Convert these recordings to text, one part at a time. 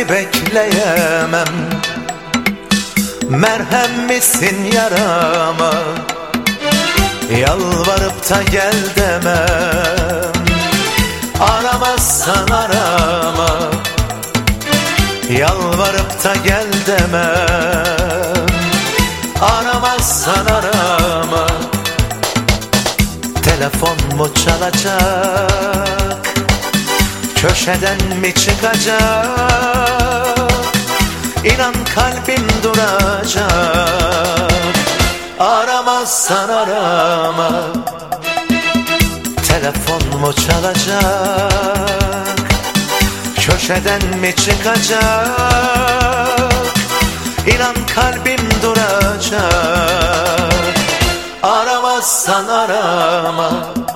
Çözülmemi bekleyemem. Merhem misin yarama, yalvarıp da gel demem. Aramazsan arama, yalvarıp da gel demem. Aramazsan arama. Telefon mu çalacak, köşeden mi çıkacak? İnan kalbim duracak. Aramazsan arama. Telefon mu çalacak, köşeden mi çıkacak? İnan kalbim duracak. Aramazsan arama.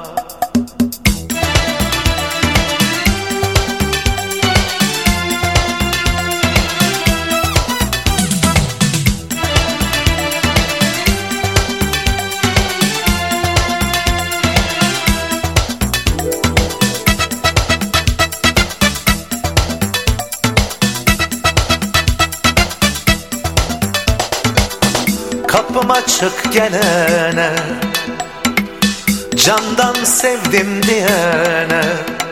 Kapım açık gelene, candan sevdim diyene,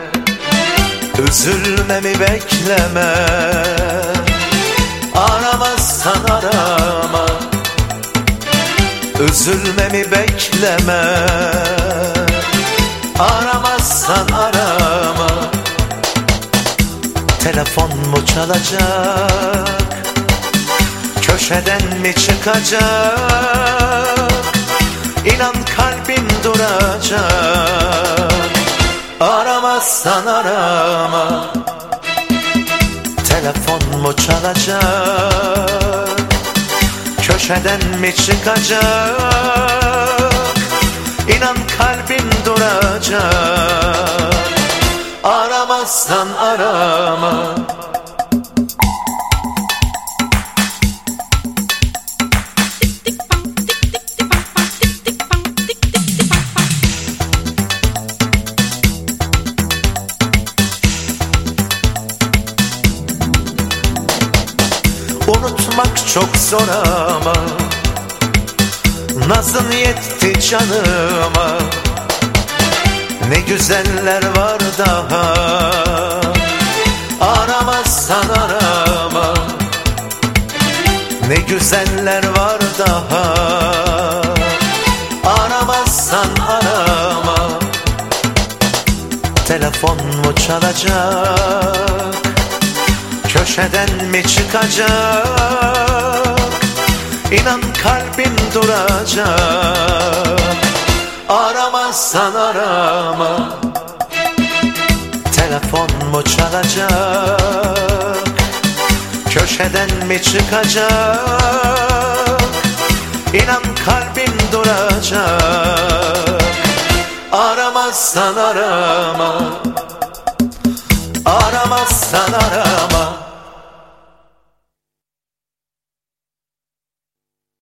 üzülmemi bekleme. Aramazsan arama, üzülmemi bekleme. Aramazsan arama. Telefon mu çalacak, köşeden mi çıkacak? İnan kalbim duracak. Aramazsan arama. Telefon mu çalacak, köşeden mi çıkacak? İnan kalbim duracak. Aramazsan arama. Unutmak çok zor ama nazın yetti canıma. Ne güzeller var daha. Aramazsan arama. Ne güzeller var daha. Aramazsan arama. Telefon mu çalacak, köşeden mi çıkacak? İnan kalbim duracak. Aramazsan arama. Telefon mu çalacak, köşeden mi çıkacak? İnan kalbim duracak. Aramazsan arama. Aramazsan arama.